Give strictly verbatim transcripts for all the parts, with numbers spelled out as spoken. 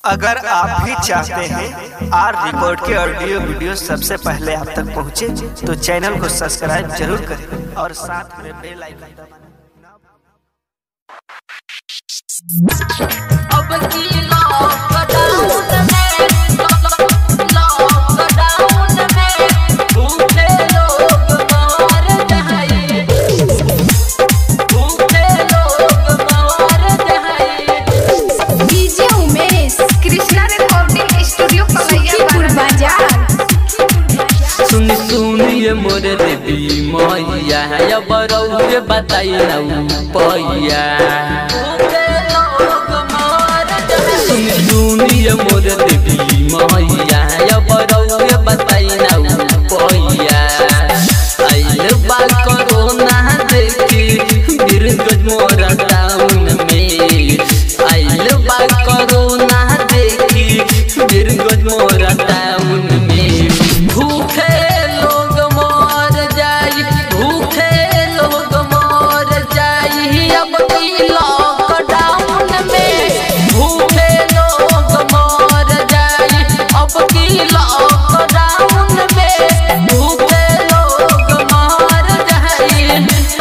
अगर आप भी चाहते हैं आर रिकॉर्ड के ऑडियो वीडियो सबसे पहले आप तक पहुंचे तो चैनल को सब्सक्राइब जरूर करें और साथ में बेल आइकन दबाना। अब की लॉकडाउन में लॉकडाउन में भूखे लोग मर जाए भूखे लोग मर जाए। DJ Umesh Krishna recording studio Sukhipur बाजार। सुन सुन ये मोर देवी मैया अब रउए बताई ना पैया सुन सुन ये मोर देवी मैया अब रउए बताई ना पैया आइल बा कोरोना देखी बिरगज मोर टाउन में आइल बा कोरोना देखी बिरगज मोर टाउन में भूखे लोग मर जाई भूखे लोग मर जाई अब की लॉकडाउन में भूखे लोग मर जाई अब की लॉकडाउन में भूखे लोग मर जाई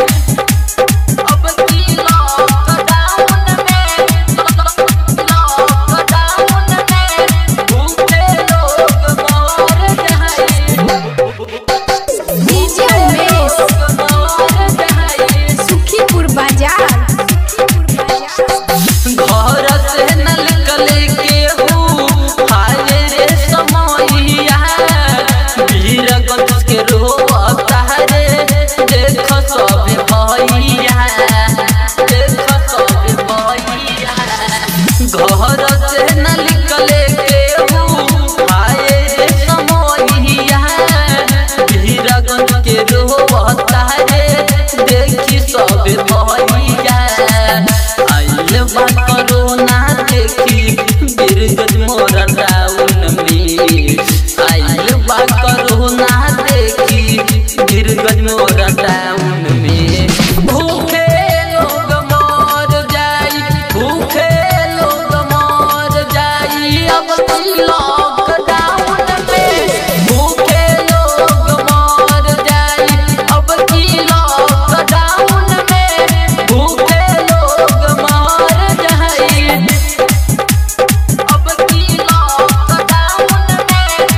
अब की लॉकडाउन में लॉकडाउन में भूखे लोग मर जाई। डीजे उमेश सुखीपुर बाजार। घर से न निकले केहू हाय रे समैया वीरगंज के रोता रे देख सब भैया देख सब भैया घर से न निकले केहू हाय रे समैया वीरगंज के रोता रे देखी सब भैया आइल बा कोरोना देखी बिरगज मोर टाउन में आइल बा कोरोना देखी बिरगज मोर टाउन में भूखे लोग मर जाई भूखे लोग मर जाई अब की लॉकडाउन में भूखे लोग मर जाई अब की लॉकडाउन में भूखे लोग मर जाई अब की लॉकडाउन में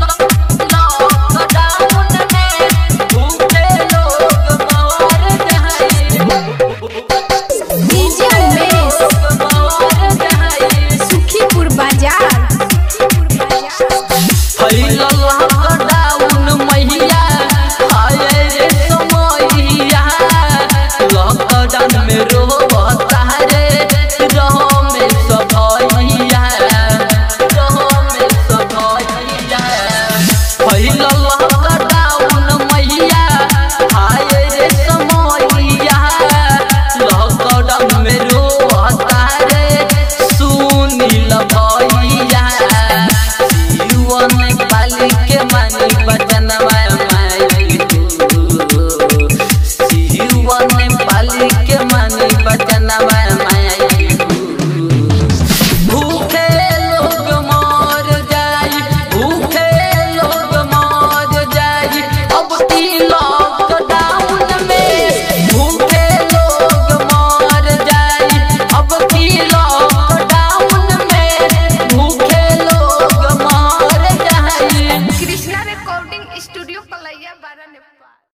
लॉकडाउन में भूखे लोग मर जाई डीजे उमेश मर जाई। सुखीपुर बाजार। फैल लॉकडाउन मैया हाय रे समैया लॉकडाउन में रोता रे रहो में सब भैया रहो में सब भैया फैल लॉकडाउन मैया हाय रे समैया लॉकडाउन में रोता रे सुनील भैया जीवन पाली के मानी बचनवा माई जीवन पाली के मानी बचनवा माई भूखे लोग मर जाई भूखे लोग मर जाई अब की लॉकडाउन में भूखे लोग मर जाई अब की लॉकडाउन में भूखे लोग मर जाई। कृष्णा रिकॉर्डिंग स्टूडियो पलैया बारा।